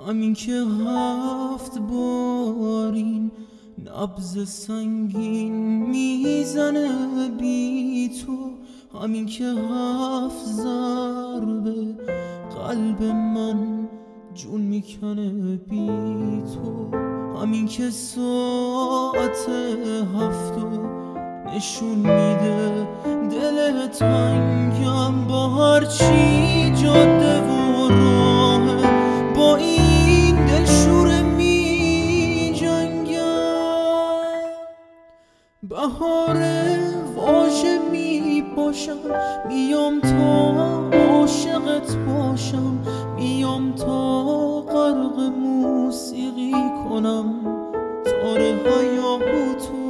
همین که 7 بارین نبض سنگین میزنه بی تو، همین که 7 ضربه قلب من جون میکنه بی تو، همین که ساعت 7 نشون میده دل تنگم با هرچی جاده و راهه، با این دلشوره می جنگم. بهاره واژه می باشم، میام تا عاشقت باشم، میام تا غرق موسیقی کنم تاره هیاهوتو،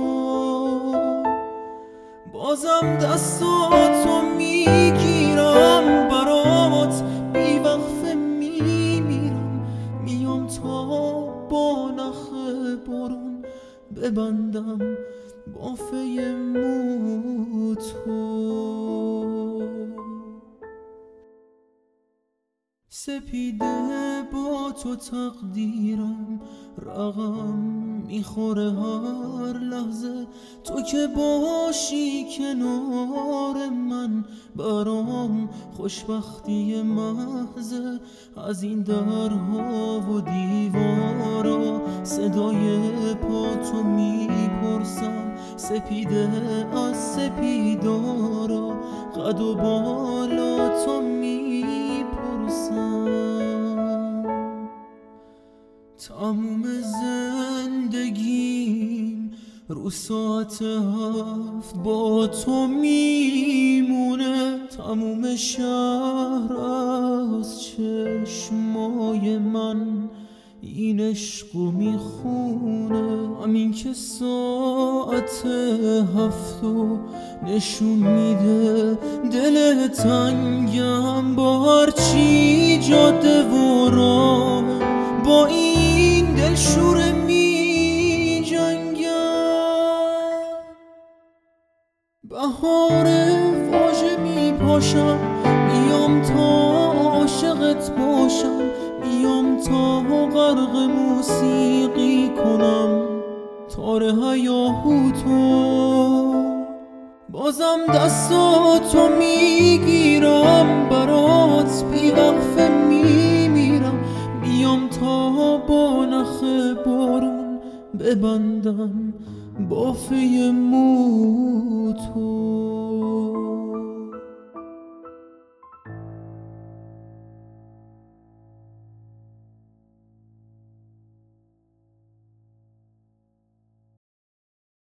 بازم دستاتو میگیرم برات بیوقفه میمیرم، میام تا با نخ بارون ببندم بافه موتو. سپیده با تو تقدیرم رقم میخوره هر لحظه، تو که باشی کنار من برام خوشبختی محضه. از این درها و دیوارا صدای پاتو میپرسم، سپیده از سپیدارا قد و بالا تو میپرسم. تموم زندگیم رو ساعت 7 با تو میمونه، تموم شهر از چشمای من این عشقو میخونه، همین که ساعت 7 نشون میده دل تنگم با هرچی جاده و راه، با این دلشوره می جنگم. بهاره واژه می پاشم، میام تا عاشقت باشم، میام تا غرق موسیقی کنم تاره هیاهوتو، بازم دستاتو میگیرم برات بیوقفه میمیرم، میام تا با نخ بارون ببندم بافه موتو.